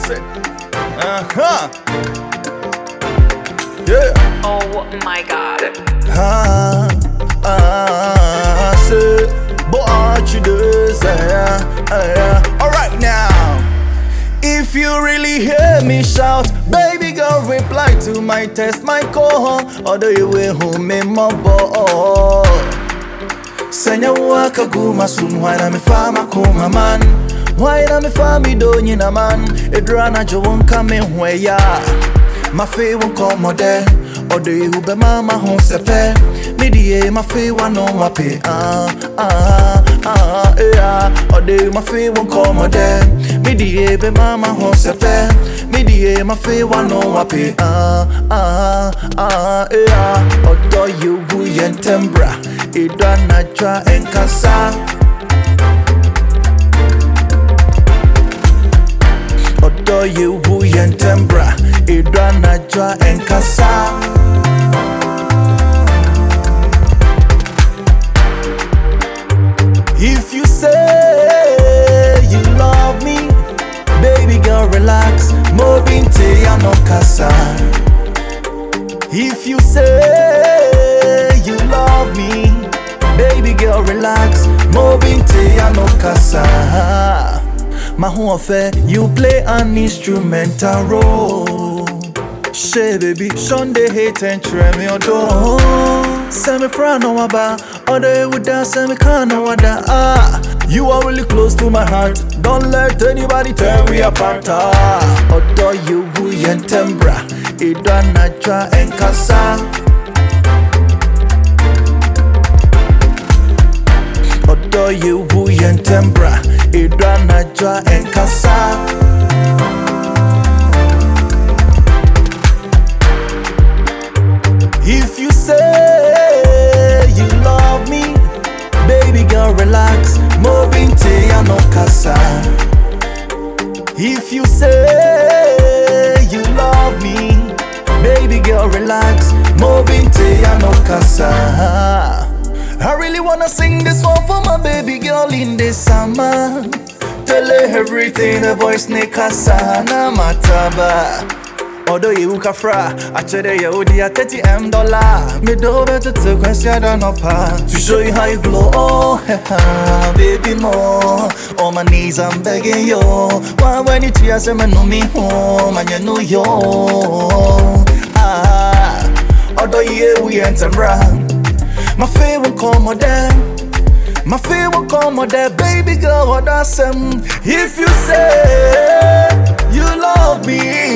Listen. Yeah. Oh my god. Say, but aren't you this? Alright now. If you really hear me shout, baby girl, reply to my text, my call. Although you will home in my ball. Senya waka guma sun, why na me fama kuma man? Why na me fami do nyina man? Edrana jo won come where ya. My fe won come there. Although you be mama hon sepe. Midie my fe wa no wape. Yeah. Although my fe won come there. Midie be mama hon sepe. Midie my fe wa no wape. Yeah. Although you buyen tembra. Idana jwa enkasa. Although you buyen tembra. Idana jwa enkasa. If you say you love me, baby girl, relax. Mobinte ya no kasa. If you say you love me, baby girl, relax. Mobinte ya no kasa. Mahu affair, you play an instrumental role. She baby, Sunday hate and try me or do. Semi prano waba, other would dance, semi kano wada. You are really close to my heart. Don't let anybody tear we apart. Although you buyen tembra, idana jwa enkasa. Although you buyen tembra, idana jwa enkasa. If you say you love me, baby girl, relax. Mobinte ya no kasa. If you say you love me, baby girl, relax. Mobinte ya no kasa. I really wanna sing this one for my baby girl in the summer. Tell her everything, the voice ne kasa na mataba. Although you kafra, I tell you odi a $30M. Me do better to question than up to show you how you glow. Oh, baby more. On my knees I'm begging you. Why when you tears me know me home and you know yo. Although you we enter brown. My fear will come there. My fear will come there, baby girl. What I say? If you say you love me,